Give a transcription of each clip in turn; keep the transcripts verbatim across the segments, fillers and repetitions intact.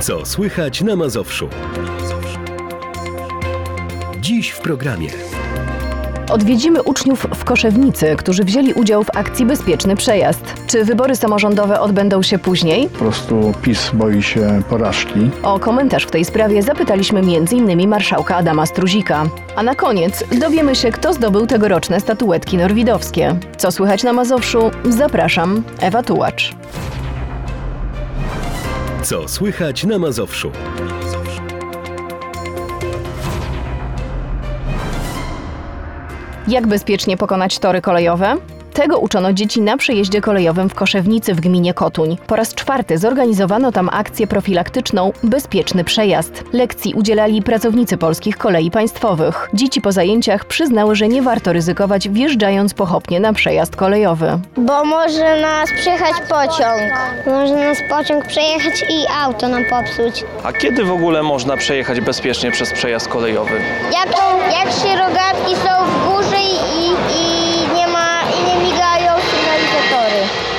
Co słychać na Mazowszu? Dziś w programie. Odwiedzimy uczniów w Koszewnicy, którzy wzięli udział w akcji Bezpieczny Przejazd. Czy wybory samorządowe odbędą się później? Po prostu PiS boi się porażki. O komentarz w tej sprawie zapytaliśmy między innymi marszałka Adama Struzika. A na koniec dowiemy się, kto zdobył tegoroczne statuetki norwidowskie. Co słychać na Mazowszu? Zapraszam, Ewa Tułacz. Co słychać na Mazowszu? Jak bezpiecznie pokonać tory kolejowe? Tego uczono dzieci na przejeździe kolejowym w Koszewnicy w gminie Kotuń. Po raz czwarty zorganizowano tam akcję profilaktyczną Bezpieczny Przejazd. Lekcji udzielali pracownicy polskich kolei państwowych. Dzieci po zajęciach przyznały, że nie warto ryzykować wjeżdżając pochopnie na przejazd kolejowy. Bo może nas przejechać pociąg. Może nas pociąg przejechać i auto nam popsuć. A kiedy w ogóle można przejechać bezpiecznie przez przejazd kolejowy? Jak, jak się rogatki są w górze i, i nie ma i nie migają sygnalizatory.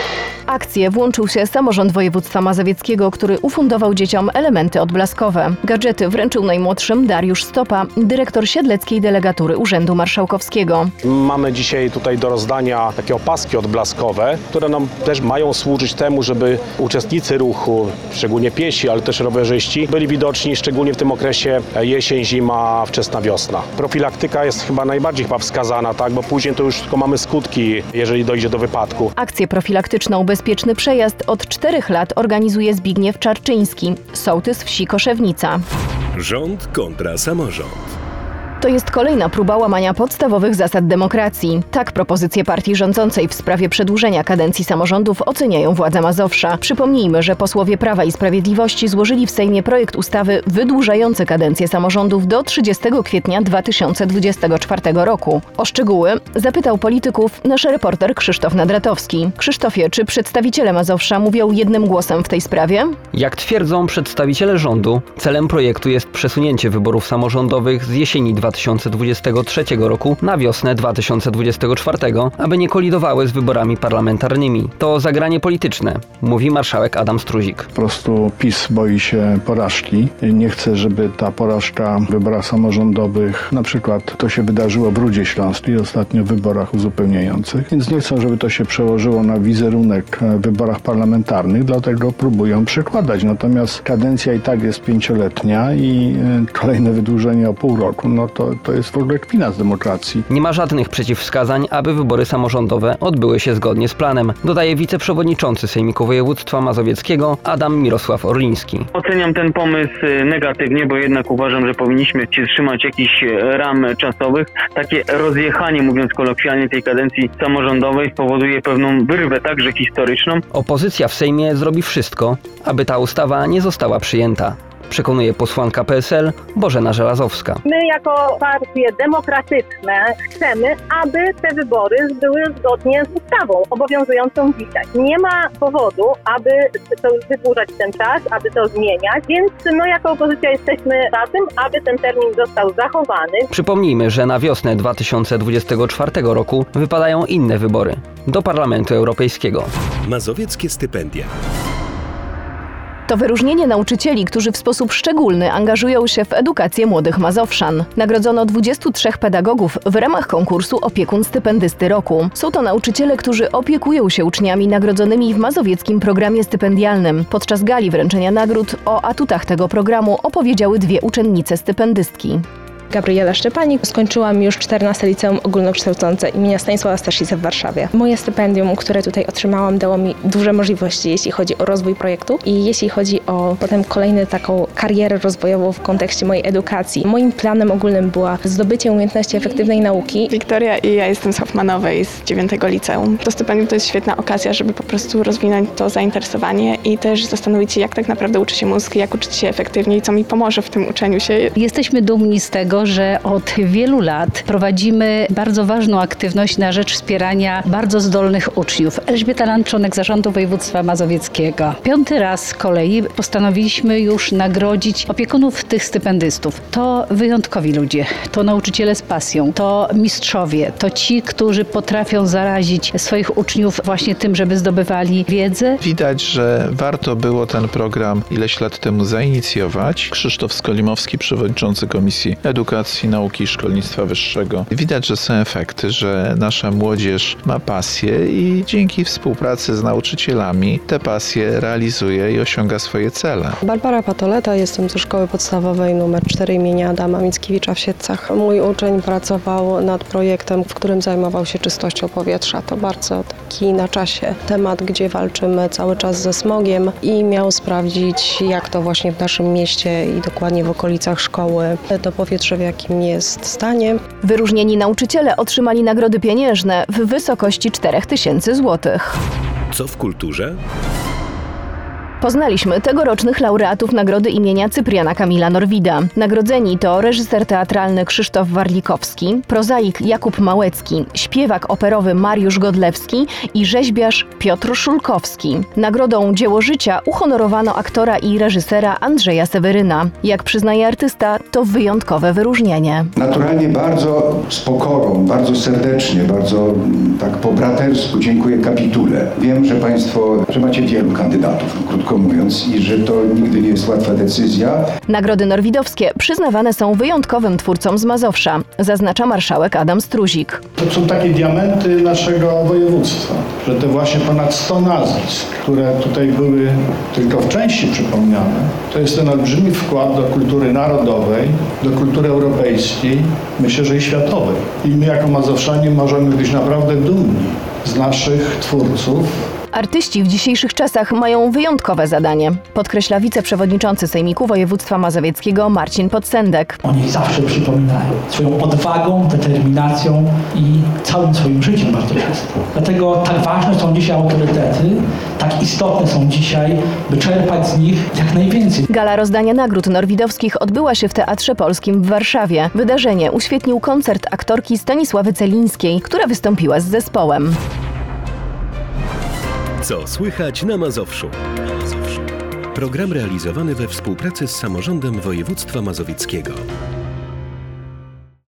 Akcję włączył się samorząd województwa mazowieckiego, który ufundował dzieciom elementy odblaskowe. Gadżety wręczył najmłodszym Dariusz Stopa, dyrektor Siedleckiej Delegatury Urzędu Marszałkowskiego. Mamy dzisiaj tutaj do rozdania takie opaski odblaskowe, które nam też mają służyć temu, żeby uczestnicy ruchu, szczególnie piesi, ale też rowerzyści, byli widoczni, szczególnie w tym okresie jesień, zima, wczesna wiosna. Profilaktyka jest chyba najbardziej chyba wskazana, tak, bo później to już tylko mamy skutki, jeżeli dojdzie do wypadku. Akcję profilaktyczną Bezpieczny Przejazd od czterech lat organizuje Zbigniew Czarczyński, sołtys wsi Koszewnica. Rząd kontra samorząd. To jest kolejna próba łamania podstawowych zasad demokracji. Tak propozycje partii rządzącej w sprawie przedłużenia kadencji samorządów oceniają władze Mazowsza. Przypomnijmy, że posłowie Prawa i Sprawiedliwości złożyli w Sejmie projekt ustawy wydłużający kadencję samorządów do trzydziestego kwietnia dwa tysiące dwudziestego czwartego roku. O szczegóły zapytał polityków nasz reporter Krzysztof Nadratowski. Krzysztofie, czy przedstawiciele Mazowsza mówią jednym głosem w tej sprawie? Jak twierdzą przedstawiciele rządu, celem projektu jest przesunięcie wyborów samorządowych z jesieni dwa tysiące dwudziestego trzeciego roku na wiosnę dwa tysiące dwudziestego czwartego, aby nie kolidowały z wyborami parlamentarnymi. To zagranie polityczne, mówi marszałek Adam Struzik. Po prostu PiS boi się porażki. Nie chce, żeby ta porażka w wyborach samorządowych, na przykład to się wydarzyło w Rudzie Śląskiej, ostatnio w wyborach uzupełniających, więc nie chcą, żeby to się przełożyło na wizerunek w wyborach parlamentarnych, dlatego próbują przekładać. Natomiast kadencja i tak jest pięcioletnia i kolejne wydłużenie o pół roku, no to, to jest w ogóle kpina z demokracji. Nie ma żadnych przeciwwskazań, aby wybory samorządowe odbyły się zgodnie z planem, dodaje wiceprzewodniczący Sejmiku Województwa Mazowieckiego Adam Mirosław Orliński. Oceniam ten pomysł negatywnie, bo jednak uważam, że powinniśmy się trzymać jakichś ram czasowych. Takie rozjechanie, mówiąc kolokwialnie, tej kadencji samorządowej spowoduje pewną wyrwę także historyczną. Opozycja w Sejmie zrobi wszystko, aby ta ustawa nie została przyjęta. Przekonuje posłanka P S L Bożena Żelazowska. My jako partie demokratyczne chcemy, aby te wybory były zgodnie z ustawą obowiązującą dzisiaj. Nie ma powodu, aby to wydłużać ten czas, aby to zmieniać, więc no jako opozycja jesteśmy za tym, aby ten termin został zachowany. Przypomnijmy, że na wiosnę dwa tysiące dwudziestego czwartego roku wypadają inne wybory do Parlamentu Europejskiego. Mazowieckie stypendia. To wyróżnienie nauczycieli, którzy w sposób szczególny angażują się w edukację młodych Mazowszan. Nagrodzono dwudziestu trzech pedagogów w ramach konkursu Opiekun Stypendysty Roku. Są to nauczyciele, którzy opiekują się uczniami nagrodzonymi w mazowieckim programie stypendialnym. Podczas gali wręczenia nagród o atutach tego programu opowiedziały dwie uczennice stypendystki. Gabriela Szczepanik. Skończyłam już czternaste liceum ogólnokształcące imienia Stanisława Staszica w Warszawie. Moje stypendium, które tutaj otrzymałam, dało mi duże możliwości, jeśli chodzi o rozwój projektu i jeśli chodzi o potem kolejną taką karierę rozwojową w kontekście mojej edukacji. Moim planem ogólnym była zdobycie umiejętności efektywnej nauki. Wiktoria i ja jestem z Hoffmanowej z dziewiątego liceum. To stypendium to jest świetna okazja, żeby po prostu rozwinąć to zainteresowanie i też zastanowić się, jak tak naprawdę uczy się mózg, jak uczyć się efektywnie i co mi pomoże w tym uczeniu się. Jesteśmy dumni z tego, tego, że od wielu lat prowadzimy bardzo ważną aktywność na rzecz wspierania bardzo zdolnych uczniów. Elżbieta Land, członek zarządu województwa mazowieckiego. Piąty raz z kolei postanowiliśmy już nagrodzić opiekunów tych stypendystów. To wyjątkowi ludzie, to nauczyciele z pasją, to mistrzowie, to ci, którzy potrafią zarazić swoich uczniów właśnie tym, żeby zdobywali wiedzę. Widać, że warto było ten program ileś lat temu zainicjować. Krzysztof Skolimowski, przewodniczący Komisji Edukacji, Nauki i Szkolnictwa Wyższego. Widać, że są efekty, że nasza młodzież ma pasję i dzięki współpracy z nauczycielami te pasje realizuje i osiąga swoje cele. Barbara Patoleta, jestem ze szkoły podstawowej numer cztery imienia Adama Mickiewicza w Siedlcach. Mój uczeń pracował nad projektem, w którym zajmował się czystością powietrza. To bardzo taki na czasie temat, gdzie walczymy cały czas ze smogiem i miał sprawdzić, jak to właśnie w naszym mieście i dokładnie w okolicach szkoły to powietrze w jakim jest stanie. Wyróżnieni nauczyciele otrzymali nagrody pieniężne w wysokości czterech tysięcy złotych. Co w kulturze? Poznaliśmy tegorocznych laureatów nagrody imienia Cypriana Kamila Norwida. Nagrodzeni to reżyser teatralny Krzysztof Warlikowski, prozaik Jakub Małecki, śpiewak operowy Mariusz Godlewski i rzeźbiarz Piotr Szulkowski. Nagrodą Dzieło Życia uhonorowano aktora i reżysera Andrzeja Seweryna. Jak przyznaje artysta, to wyjątkowe wyróżnienie. Naturalnie bardzo z pokorą, bardzo serdecznie, bardzo tak po bratersku dziękuję kapitule. Wiem, że Państwo, że macie wielu kandydatów, krótko mówiąc, i że to nigdy nie jest łatwa decyzja. Nagrody norwidowskie przyznawane są wyjątkowym twórcom z Mazowsza, zaznacza marszałek Adam Struzik. To są takie diamenty naszego województwa, że te właśnie ponad sto nazwisk, które tutaj były tylko w części przypomniane, to jest ten olbrzymi wkład do kultury narodowej, do kultury europejskiej, myślę, że i światowej. I my jako Mazowszanie możemy być naprawdę dumni z naszych twórców. Artyści w dzisiejszych czasach mają wyjątkowe zadanie, podkreśla wiceprzewodniczący Sejmiku Województwa Mazowieckiego Marcin Podsendek. Oni zawsze przypominają swoją odwagą, determinacją i całym swoim życiem bardzo często. Dlatego tak ważne są dzisiaj autorytety, tak istotne są dzisiaj, by czerpać z nich jak najwięcej. Gala rozdania nagród norwidowskich odbyła się w Teatrze Polskim w Warszawie. Wydarzenie uświetnił koncert aktorki Stanisławy Celińskiej, która wystąpiła z zespołem. Co słychać na Mazowszu? Program realizowany we współpracy z Samorządem Województwa Mazowieckiego.